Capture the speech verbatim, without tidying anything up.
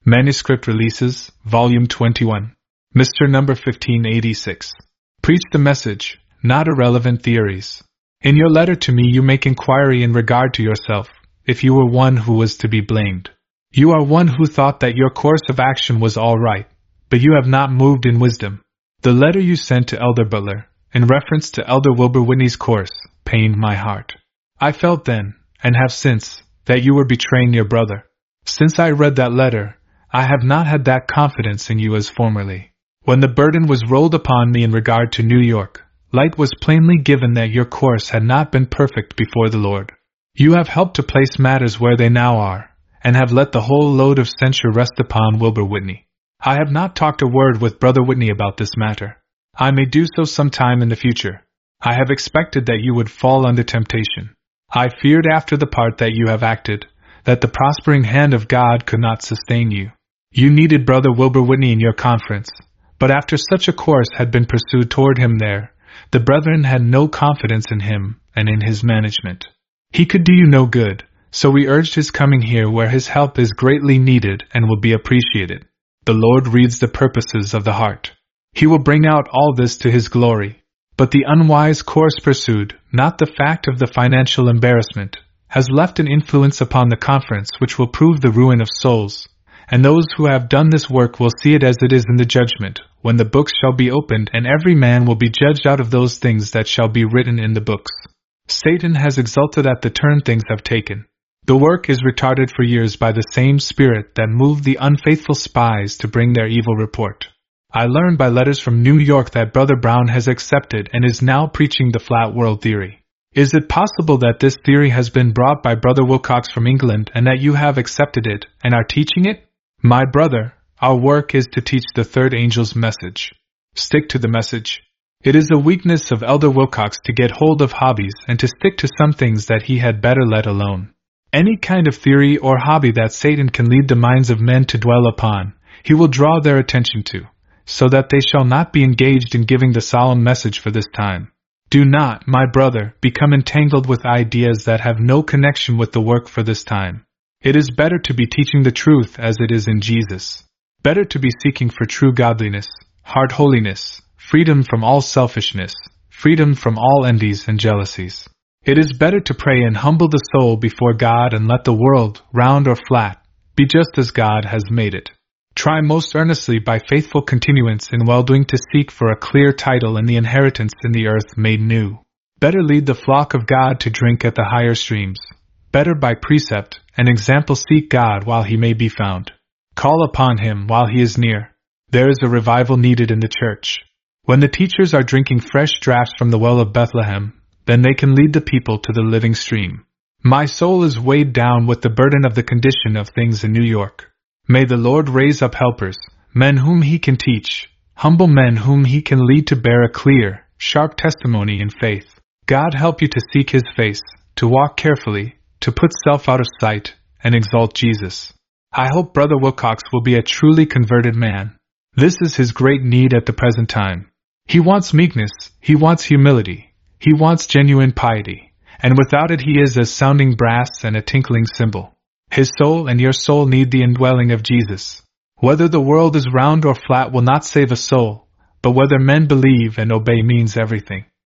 Manuscript Releases, Volume twenty-one. Mister Number fifteen eighty-six. Preach the message, not irrelevant theories. In your letter to me you make inquiry in regard to yourself, if you were one who was to be blamed. You are one who thought that your course of action was all right, but you have not moved in wisdom. The letter you sent to Elder Butler, in reference to Elder Wilbur Whitney's course, pained my heart. I felt then, and have since, that you were betraying your brother. Since I read that letter, I have not had that confidence in you as formerly. When the burden was rolled upon me in regard to New York, light was plainly given that your course had not been perfect before the Lord. You have helped to place matters where they now are, and have let the whole load of censure rest upon Wilbur Whitney. I have not talked a word with Brother Whitney about this matter. I may do so sometime in the future. I have expected that you would fall under temptation. I feared after the part that you have acted, that the prospering hand of God could not sustain you. You needed Brother Wilbur Whitney in your conference, but after such a course had been pursued toward him there, the brethren had no confidence in him and in his management. He could do you no good, so we urged his coming here where his help is greatly needed and will be appreciated. The Lord reads the purposes of the heart. He will bring out all this to his glory. But the unwise course pursued, not the fact of the financial embarrassment, has left an influence upon the conference which will prove the ruin of souls, and those who have done this work will see it as it is in the judgment, when the books shall be opened and every man will be judged out of those things that shall be written in the books. Satan has exulted at the turn things have taken. The work is retarded for years by the same spirit that moved the unfaithful spies to bring their evil report. I learned by letters from New York that Brother Brown has accepted and is now preaching the flat world theory. Is it possible that this theory has been brought by Brother Wilcox from England and that you have accepted it and are teaching it? My brother, our work is to teach the third angel's message. Stick to the message. It is a weakness of Elder Wilcox to get hold of hobbies and to stick to some things that he had better let alone. Any kind of theory or hobby that Satan can lead the minds of men to dwell upon, he will draw their attention to, so that they shall not be engaged in giving the solemn message for this time. Do not, my brother, become entangled with ideas that have no connection with the work for this time. It is better to be teaching the truth as it is in Jesus. Better to be seeking for true godliness, heart holiness, freedom from all selfishness, freedom from all envies and jealousies. It is better to pray and humble the soul before God and let the world, round or flat, be just as God has made it. Try most earnestly by faithful continuance in well-doing to seek for a clear title and the inheritance in the earth made new. Better lead the flock of God to drink at the higher streams. Better by precept and example seek God while he may be found. Call upon him while he is near. There is a revival needed in the church. When the teachers are drinking fresh draughts from the well of Bethlehem, then they can lead the people to the living stream. My soul is weighed down with the burden of the condition of things in New York. May the Lord raise up helpers, men whom he can teach, humble men whom he can lead to bear a clear, sharp testimony in faith. God help you to seek his face, to walk carefully, to put self out of sight, and exalt Jesus. I hope Brother Wilcox will be a truly converted man. This is his great need at the present time. He wants meekness, he wants humility, he wants genuine piety, and without it he is as sounding brass and a tinkling cymbal. His soul and your soul need the indwelling of Jesus. Whether the world is round or flat will not save a soul, but whether men believe and obey means everything.